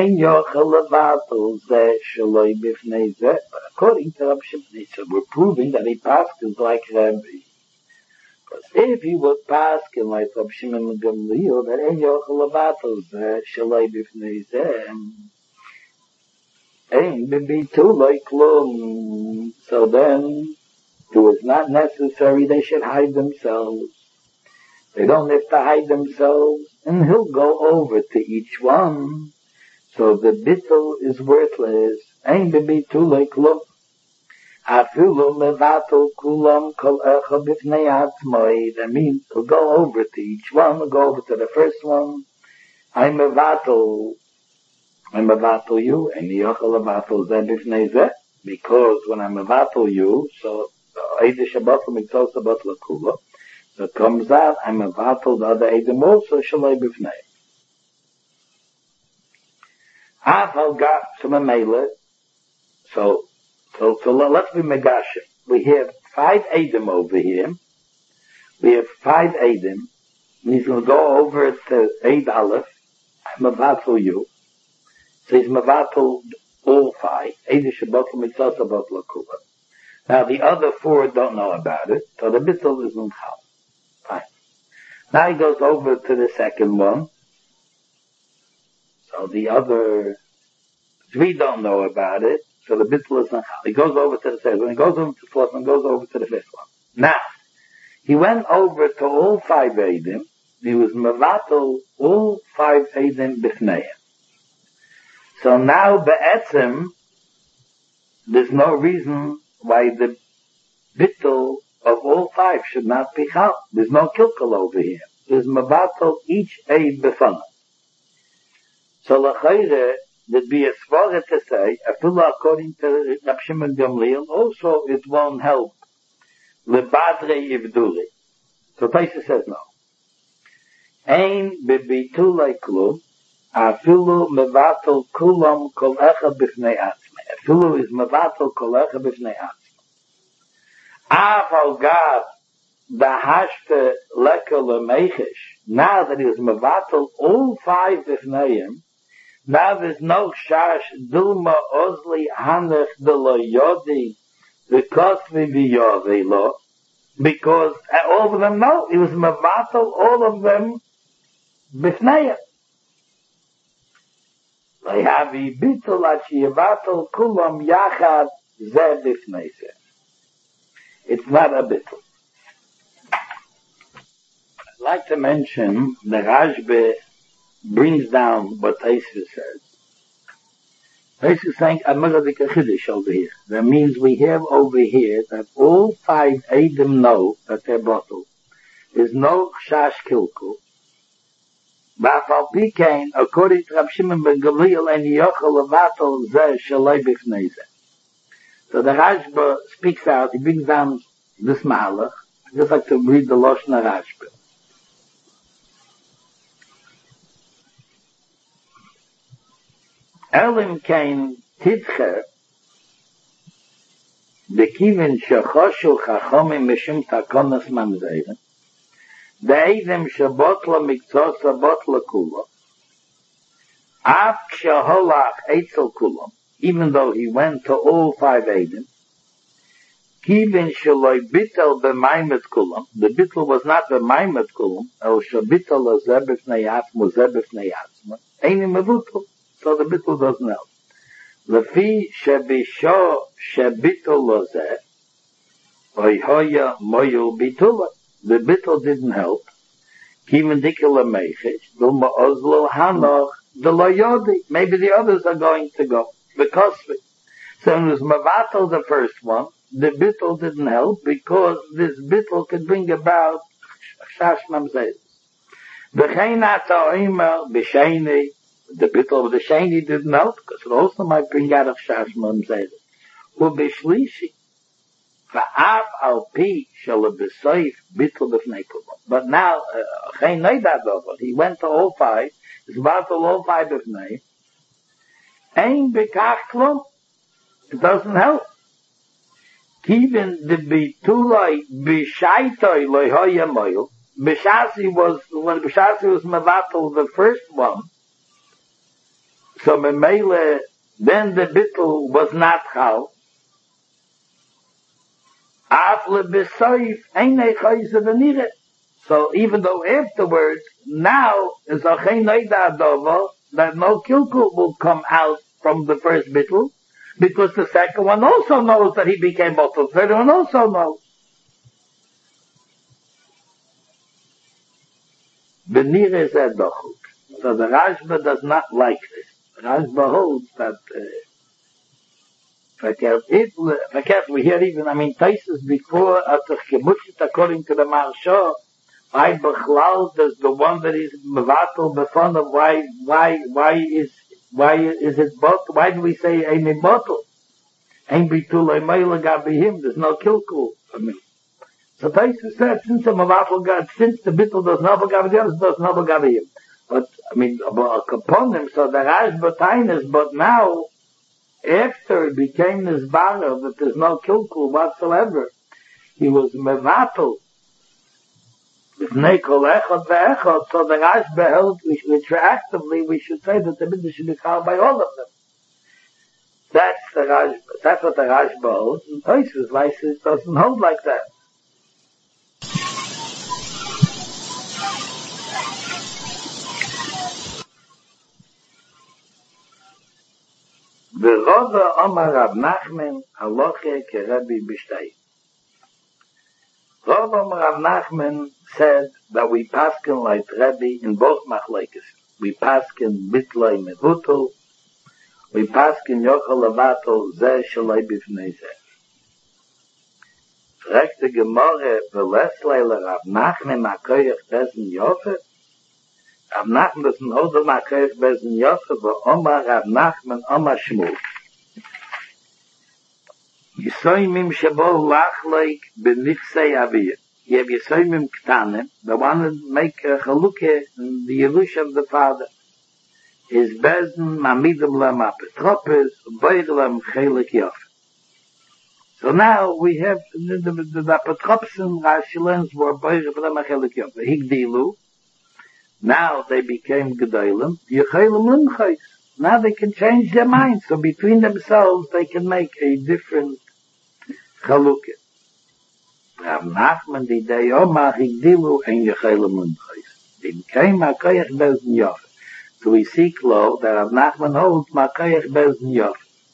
according to Rav Shimon, so we're proving that he passes like Rabbi. Because if he would pass like Rav Shimon ben Gamliel, that ain't yochel levatel zeh shalei bifnei zeh, ain't be too like klum. So then, it was not necessary they should hide themselves. They don't have to hide themselves, and he'll go over to each one. So the bittul is worthless. Ain't the bittul like look. Afilu mevatel kulam kol echa bifnei atzmoi. That means he'll go over to each one. He'll go over to the first one. I'm mevatel. I'm mevatel you. And yochel mevatel zeh bifnei zeh. Because when I'm mevatel you, so either shabbat l'mitzvot shabbat l'kula. So it comes out, I'm mevatel the other edim also shalei bifnei. Aval got to Mamela. So, so, so let's be Megashim. We have five Edom over here. We have five Edom. He's going to go over to Eid Aleph. I'm Mavatul you. So he's Mavatul all five. Eid Shabbat Mitzvah Shabbat Lakula. Now the other four don't know about it. So the Bittul is Unchal. Fine. Now he goes over to the second one. So the other three don't know about it, so the bittul is not. He goes over to the third one, he goes over to the fourth one, goes over to the fifth one. Now, he went over to all five Eidim, he was mevatel all five Eidim b'fneim. So now, be'etzim, there's no reason why the bittul of all five should not be chal. There's no kilkal over here. There's mevatel each Eid b'fanah. So l'chayre, there'd be a svara to say, afila according to Rav Shimon Gamliel, also it won't help. Lebadre ivduli. So Taisa says no. Ein bebitulei klub, afilu mevatel kulam kol echa b'fnei atzmei. Afilu is mevatel kol echa b'fnei atzmei. Aval gad dahashte leka lemeichish. Now that he is mevatel all five b'fneim, now there's no shash dulma ozli hanech de lo yodi because we be yodi lo, because all of them know he was mevatel all of them b'fneim. Lehavi bitul achi yevatel kulam yachad zeh b'fnei zeh. It's not a bitul. I'd like to mention the Rashbe brings down what Taisa says. Taisa is saying, Amaradik Achidish over here. That means we have over here that all five Eidim know that they're bottled. There's no Chash Kilku. Ba'afal according to Rav Shimon ben Gamliel, and yochel levatel zeh shalei b'fnei zeh. So the Rashba speaks out, he brings down this Mahalach. I just like to read the Lashon Rashba. Elim kein tidcher, bekiven shechoshu chachomim mishum takonas mamzeiren, de'edem shebotla mikzosa botla kula, af kshaholach eitzel kulam, even though he went to all five Edom, Kivin shaloi bitel b'maimet kulam. The bitel was not b'maimet kulam. El shabitel lazeh b'fnei atzmo, zeh b'fnei atzmo. Eini mevutel. So the bitel doesn't help. Lefi shebisho shebitel lazeh, oy hoya moyul bitula. The bitel didn't help. Kivin dikela meichish, dulma ozlo hanoch, the loyodi. Maybe the others are going to go. Because so it was Mavatal the first one. The bittul didn't help because this bittul could bring about Shash Mamzedus. B'chein ata oimer b'sheini, the bittul of the Sheni didn't help because it also might bring out of Shash Mamzedus. U'b'shlishi, va'av al pi shalo b'soif bittul b'fnei kulam. But now, chein noidad over, he went to all five, he's about to all five b'fnei, ein b'kach klum, it doesn't help. Even the bitulai b'shaitoi loyhoya moyel. B'shasi was, when B'shasi was mevatel, the first one, so memele, then the bitul was not chal. Afle b'soif, einei chayze v'nire. So even though afterwards, now, is a chein noida adovo, that no kilkul will come out from the first bitul, because the second one also knows that he became bottle. The third one also knows. Benire zeh dochuk. So the Rashba does not like this. The Rashba holds that verkehrt it, verkehrt we hear even, I mean, Taisus before at the Kibutzit according to the Maharsha, why Bechlal does the one that is Mevatel before of why why why is Why is it bottle? Why do we say a bottle? Ain't bitul a male him. There's no kilkul. I mean, so Taisa said since the mavatul God, since the bittul does not gabi the others does not gabi him. But I mean, upon him, so the Rash is. But now, after it became this banner that there's no kilkul whatsoever, he was mevatul. So the Rash beheld, retroactively, we should say that the mitzvah should be called by all of them. That's the Rash, that's what the Rash holds, and Tosfos Lysis doesn't hold like that. The Rava Omar Rav Nachman halacha kerebi b'shtei. Rava Omar Rav Nachman said that we paskin like Rebbe in both machlekes. We paskin bitloi mevutul. We paskin yochel levatel zeh shalei b'fnei zeh. Fragt the Gemara v'leslei Rav Nachman makoyach bezin yofer. Rav Nachman doesn't hold the makoyach bezin yofer, but Omar Rav Nachman Omar Shmuel. Yisoymim shebo lachleik b'nichsei aviyah. You have Yisoymim Ktanim, the one that make a chalukah in the Yerush of the father. Is Bezen, Mamidum Lem Apetropes, Boig Lem Chelik Yof. So now we have the, the, the, the Apetropes Rashilens were Boig Lem Chelik Yof. Higdilu. Now they became Gedolim. Yechelim Limchais. Now they can change their minds. So between themselves they can make a different chalukah. Rav Nachman di day Omar Higdilu and Yechelim Limchais. They became Makoyach Bezen Yof. So we see close that Rav Nachman holds Makoyach Bezen Yof.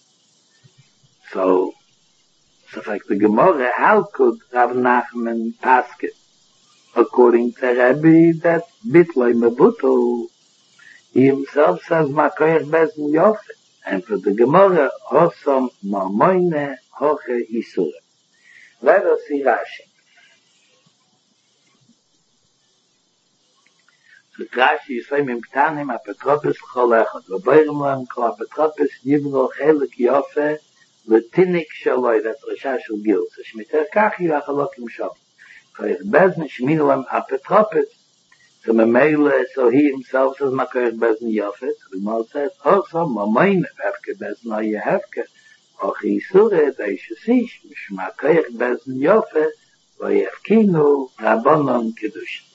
So, so like the Gemara, how could Rav Nachman ask it? According to Rebbe, that Bitloi Mebutul, he himself says Makoyach Bezen Yof. And for the Gemara, Hosom Mamoine Hoche Isura. Let us see Rashi. Rashi Yisrael im Ktanim apetropes cholechot. V'boirem lam kol apetropes nivro chelik yofe l'tinik shaloi. That's Rasha shel Gil. So shmiter kachi v'achalokim shom. Koyach bezn shminu lam apetropes. So Mamela, so he himself says Makoyach bezn yofet. The Gemara says, also Mamayne hefke bezn o yehefke. Och Yisure deishasish mishma Koyach bezn yofet. V'yefkinu Rabbanon Kedushin.